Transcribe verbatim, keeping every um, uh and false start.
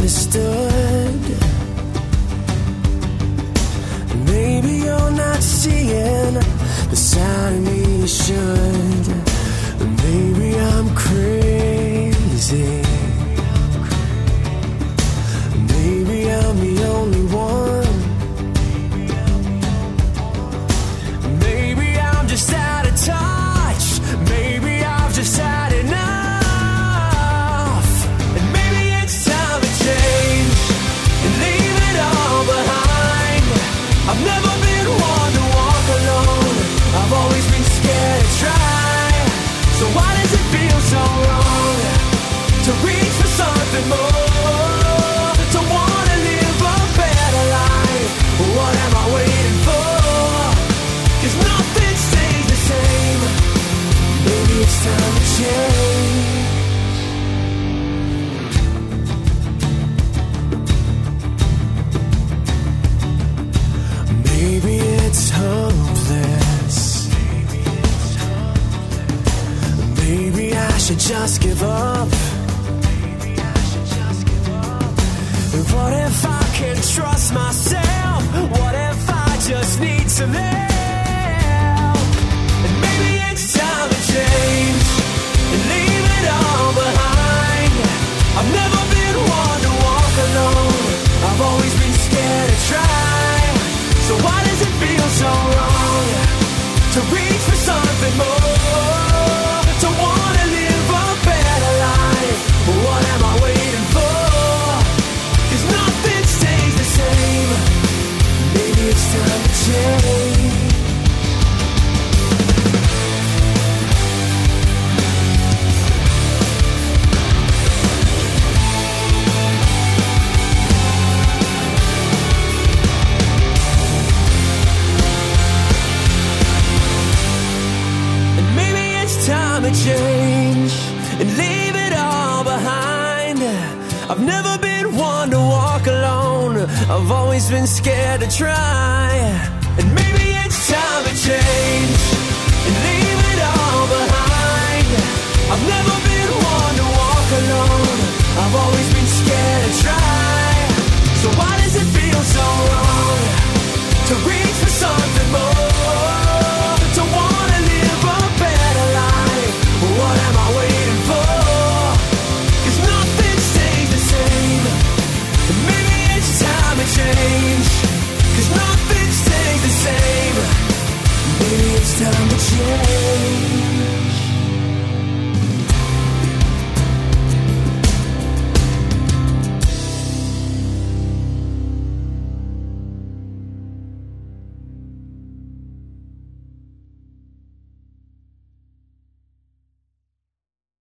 understood. Maybe you're not seeing the side of me you should. Maybe I'm crazy. Maybe I'm the only one. Maybe I'm just out of touch. Maybe I've just had enough. And maybe it's time to change and leave it all behind. I've never been one to walk alone. I've always been scared to try. So why does it feel so wrong to reach for something more, to wanna live a better life? What am I waiting for? 'Cause nothing stays the same. Maybe it's time to change. Maybe it's hopeless. Maybe I should just give up. What if I can trust myself? What if I just need some help? And maybe it's time to change and leave it all behind. I've never been one to walk alone. I've always been scared to try. So why does it feel so wrong to reach for something more, to wanna live a better life? What am I waiting for? 'Cause nothing stays the same. Maybe it's time to change. And maybe it's time to change and leave it all behind. I've never been one to walk alone. I've always been scared to try. And maybe it's time to change and leave it all behind. I've never been one to walk alone. I've always been scared to try. So why does it feel so wrong to reach for something more, to wanna live a better life? What am I waiting for? 'Cause nothing stays the same. And maybe it's time to change. 'Cause nothing stays the same. Maybe it's time